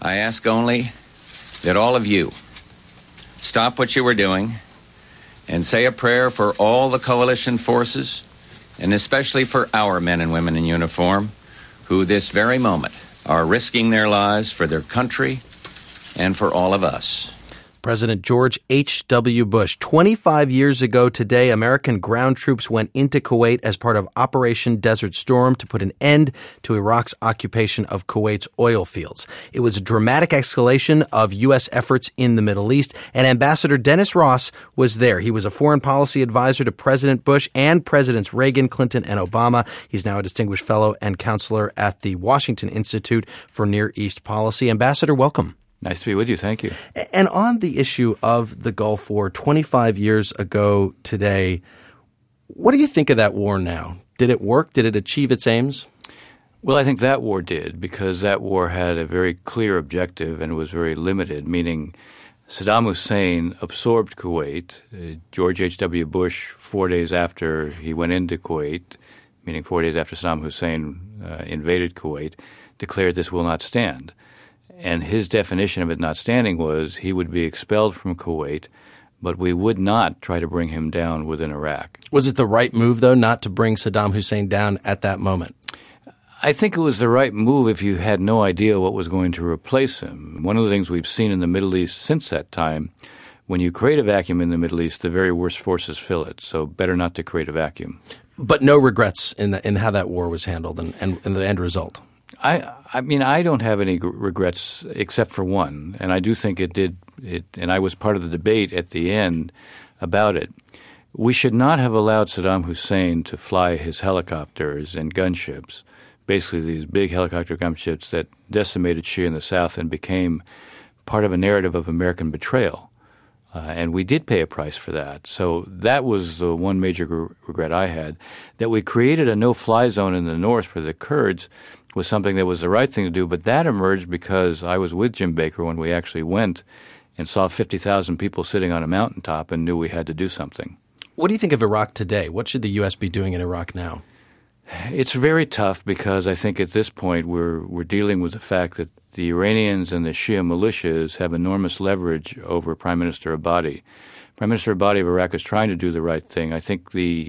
I ask only that all of you stop what you were doing and say a prayer for all the coalition forces, and especially for our men and women in uniform, who this very moment are risking their lives for their country and for all of us. President George H.W. Bush. 25 years ago today, American ground troops went into Kuwait as part of Operation Desert Storm to put an end to Iraq's occupation of Kuwait's oil fields. It was a dramatic escalation of U.S. efforts in the Middle East, and Ambassador Dennis Ross was there. He was a foreign policy advisor to President Bush and Presidents Reagan, Clinton, and Obama. He's now a distinguished fellow and counselor at the Washington Institute for Near East Policy. Ambassador, welcome. Nice to be with you. Thank you. And on the issue of the Gulf War, 25 years ago today, what do you think of that war now? Did it work? Did it achieve its aims? Well, I think that war did, because that war had a very clear objective and was very limited, meaning Saddam Hussein absorbed Kuwait. George H.W. Bush, 4 days after he went into Kuwait, meaning 4 days after Saddam Hussein invaded Kuwait, declared this will not stand. And his definition of it not standing was he would be expelled from Kuwait, but we would not try to bring him down within Iraq. Was it the right move, though, not to bring Saddam Hussein down at that moment? I think it was the right move if you had no idea what was going to replace him. One of the things we've seen in the Middle East since that time, when you create a vacuum in the Middle East, the very worst forces fill it. So better not to create a vacuum. But no regrets in how that war was handled and the end result? I mean, I don't have any regrets except for one, and I do think it did and I was part of the debate at the end about it. We should not have allowed Saddam Hussein to fly his helicopters and gunships, basically these big helicopter gunships that decimated Shia in the South and became part of a narrative of American betrayal. And we did pay a price for that. So that was the one major regret I had. That we created a no-fly zone in the north for the Kurds was something that was the right thing to do, but that emerged because I was with Jim Baker when we actually went and saw 50,000 people sitting on a mountaintop and knew we had to do something. What do you think of Iraq today? What should the U.S. be doing in Iraq now? It's very tough because I think at this point we're dealing with the fact that the Iranians and the Shia militias have enormous leverage over Prime Minister Abadi. Prime Minister Abadi of Iraq is trying to do the right thing. I think the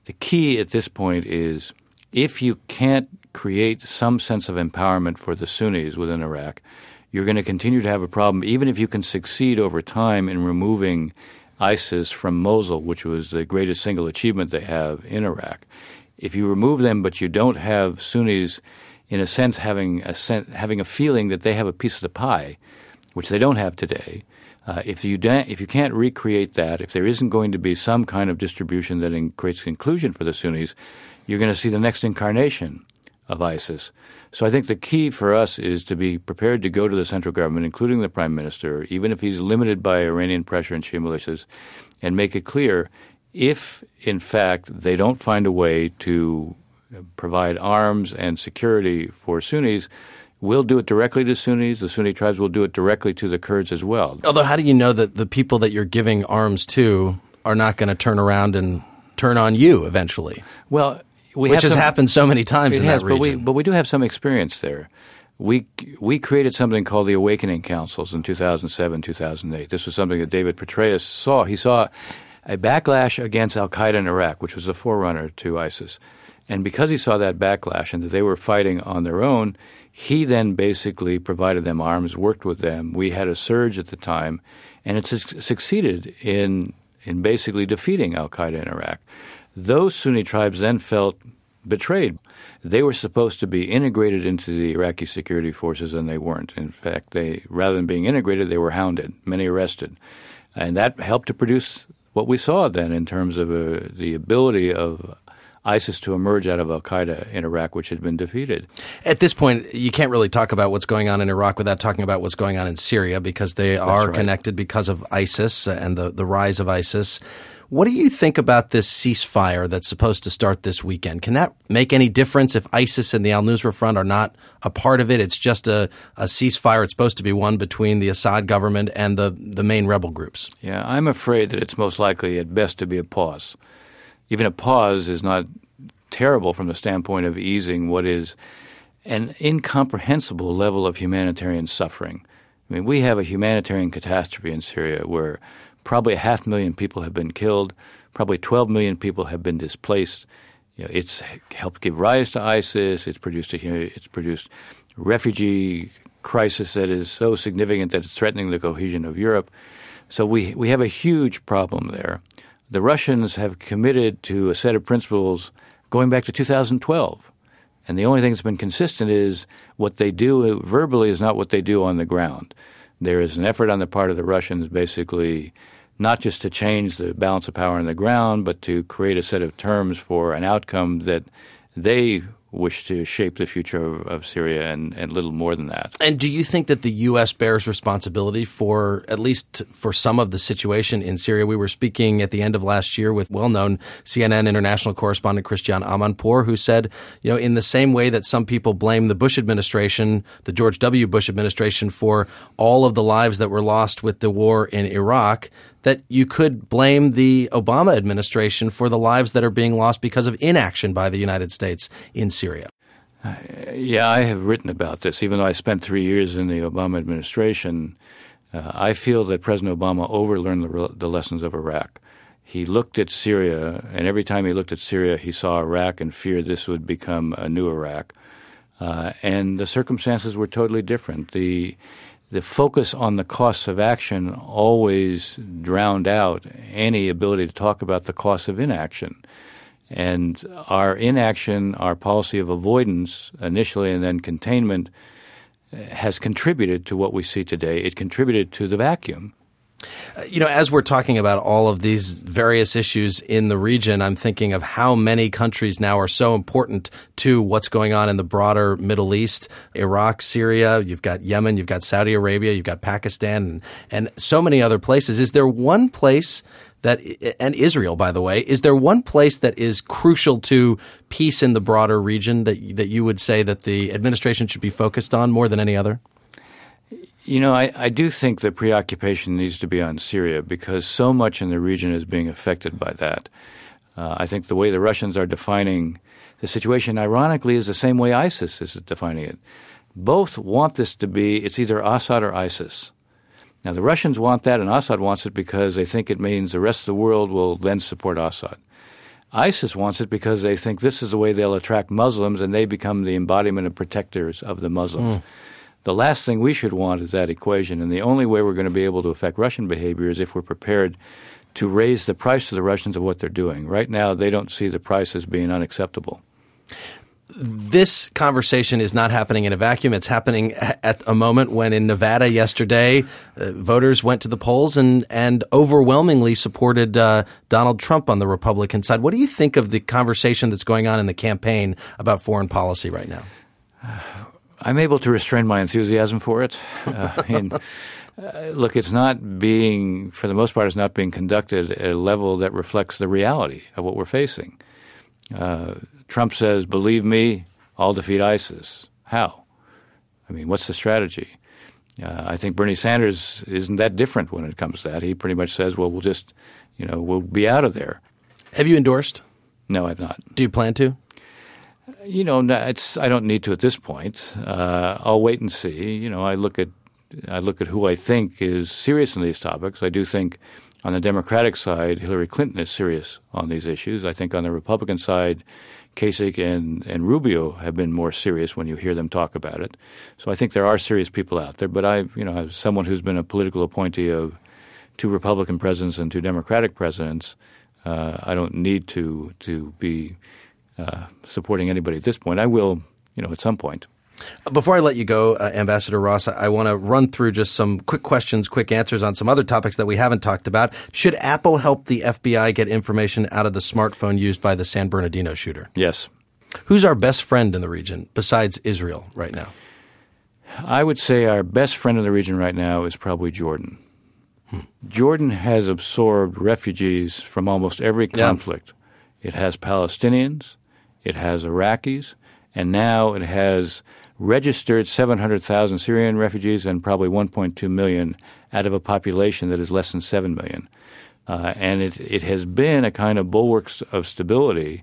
key at this point is if you can't create some sense of empowerment for the Sunnis within Iraq, you're going to continue to have a problem, even if you can succeed over time in removing ISIS from Mosul, which was the greatest single achievement they have in Iraq. If you remove them but you don't have Sunnis, in a sense, having a feeling that they have a piece of the pie, which they don't have today, if you can't recreate that, if there isn't going to be some kind of distribution that creates inclusion for the Sunnis, you're going to see the next incarnation of ISIS. So I think the key for us is to be prepared to go to the central government, including the prime minister, even if he's limited by Iranian pressure and Shia militias, and make it clear if, in fact, they don't find a way to provide arms and security for Sunnis, we'll do it directly to Sunnis. The Sunni tribes will do it directly to the Kurds as well. Although how do you know that the people that you're giving arms to are not going to turn around and turn on you eventually? Well, which has happened so many times in that region. But we do have some experience there. We created something called the Awakening Councils in 2007, 2008. This was something that David Petraeus saw. He saw a backlash against al-Qaeda in Iraq, which was a forerunner to ISIS. And because he saw that backlash and that they were fighting on their own, he then basically provided them arms, worked with them. We had a surge at the time, and it succeeded in basically defeating al-Qaeda in Iraq. Those Sunni tribes then felt betrayed. They were supposed to be integrated into the Iraqi security forces, and they weren't. In fact, rather than being integrated, they were hounded, many arrested. And that helped to produce what we saw then in terms of the ability of ISIS to emerge out of al-Qaeda in Iraq, which had been defeated. At this point, you can't really talk about what's going on in Iraq without talking about what's going on in Syria, because they are connected because of ISIS and the rise of ISIS. What do you think about this ceasefire that's supposed to start this weekend? Can that make any difference if ISIS and the al-Nusra Front are not a part of it? It's just a ceasefire. It's supposed to be one between the Assad government and the main rebel groups. Yeah, I'm afraid that it's most likely at best to be a pause. Even a pause is not terrible from the standpoint of easing what is an incomprehensible level of humanitarian suffering. I mean, we have a humanitarian catastrophe in Syria where probably 500,000 people have been killed, probably 12 million people have been displaced. It's helped give rise to ISIS. It's produced refugee crisis that is so significant that it's threatening the cohesion of Europe. So we have a huge problem there. The Russians have committed to a set of principles going back to 2012. And the only thing that's been consistent is what they do verbally is not what they do on the ground. There is an effort on the part of the Russians basically not just to change the balance of power on the ground, but to create a set of terms for an outcome that they wish to shape the future of Syria and little more than that. And do you think that the U.S. bears responsibility for, at least for some of the situation in Syria? We were speaking at the end of last year with well-known CNN international correspondent Christiane Amanpour, who said, in the same way that some people blame the Bush administration, the George W. Bush administration, for all of the lives that were lost with the war in Iraq, that you could blame the Obama administration for the lives that are being lost because of inaction by the United States in Syria. Yeah, I have written about this. Even though I spent 3 years in the Obama administration, I feel that President Obama overlearned the lessons of Iraq. He looked at Syria, and every time he looked at Syria, he saw Iraq and feared this would become a new Iraq. And the circumstances were totally different. The focus on the costs of action always drowned out any ability to talk about the costs of inaction. And our inaction, our policy of avoidance initially and then containment has contributed to what we see today. It contributed to the vacuum. As we're talking about all of these various issues in the region, I'm thinking of how many countries now are so important to what's going on in the broader Middle East, Iraq, Syria, you've got Yemen, you've got Saudi Arabia, you've got Pakistan, and so many other places. Is there one place and Israel, by the way, is there one place that is crucial to peace in the broader region that you would say that the administration should be focused on more than any other? I do think the preoccupation needs to be on Syria because so much in the region is being affected by that. I think the way the Russians are defining the situation, ironically, is the same way ISIS is defining it. Both want this to be, it's either Assad or ISIS. Now, the Russians want that, and Assad wants it because they think it means the rest of the world will then support Assad. ISIS wants it because they think this is the way they'll attract Muslims, and they become the embodiment of protectors of the Muslims. The last thing we should want is that equation, and the only way we're going to be able to affect Russian behavior is if we're prepared to raise the price to the Russians of what they're doing. Right now, they don't see the price as being unacceptable. This conversation is not happening in a vacuum. It's happening at a moment when in Nevada yesterday, voters went to the polls and overwhelmingly supported Donald Trump on the Republican side. What do you think of the conversation that's going on in the campaign about foreign policy right now? I'm able to restrain my enthusiasm for it. Look, it's not being, for the most part, it's not being conducted at a level that reflects the reality of what we're facing. Trump says, believe me, I'll defeat ISIS. How? I mean, what's the strategy? I think Bernie Sanders isn't that different when it comes to that. He pretty much says, well, we'll just, we'll be out of there. Have you endorsed? No, I've not. Do you plan to? I don't need to at this point. I'll wait and see. I look at who I think is serious on these topics. I do think on the Democratic side, Hillary Clinton is serious on these issues. I think on the Republican side, Kasich and Rubio have been more serious when you hear them talk about it. So I think there are serious people out there. But as someone who's been a political appointee of 2 Republican presidents and 2 Democratic presidents, I don't need to be supporting anybody at this point. I will, at some point. Before I let you go, Ambassador Ross, I want to run through just some quick questions, quick answers on some other topics that we haven't talked about. Should Apple help the FBI get information out of the smartphone used by the San Bernardino shooter? Yes. Who's our best friend in the region besides Israel right now? I would say our best friend in the region right now is probably Jordan. Jordan has absorbed refugees from almost every conflict. Yeah. It has Palestinians, it has Iraqis, and now it has registered 700,000 Syrian refugees and probably 1.2 million out of a population that is less than 7 million. And it has been a kind of bulwark of stability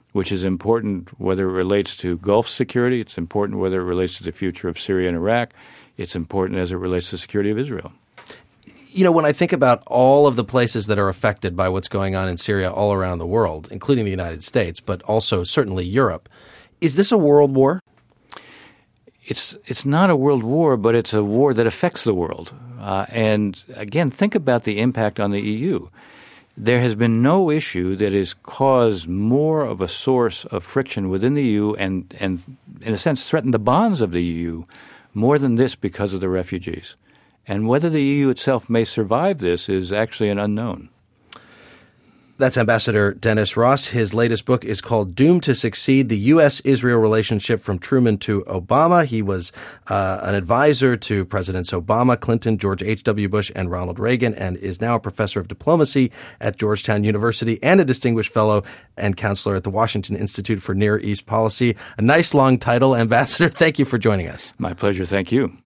which is important whether it relates to Gulf security. It's important whether it relates to the future of Syria and Iraq. It's important as it relates to the security of Israel. You know, when I think about all of the places that are affected by what's going on in Syria all around the world, including the United States, but also certainly Europe, is this a world war? It's not a world war, but it's a war that affects the world. And again, think about the impact on the EU. There has been no issue that has caused more of a source of friction within the EU and in a sense, threatened the bonds of the EU more than this because of the refugees. And whether the EU itself may survive this is actually an unknown. That's Ambassador Dennis Ross. His latest book is called Doomed to Succeed, the U.S.-Israel Relationship from Truman to Obama. He was an advisor to Presidents Obama, Clinton, George H.W. Bush, and Ronald Reagan, and is now a professor of diplomacy at Georgetown University and a distinguished fellow and counselor at the Washington Institute for Near East Policy. A nice long title. Ambassador, thank you for joining us. My pleasure. Thank you.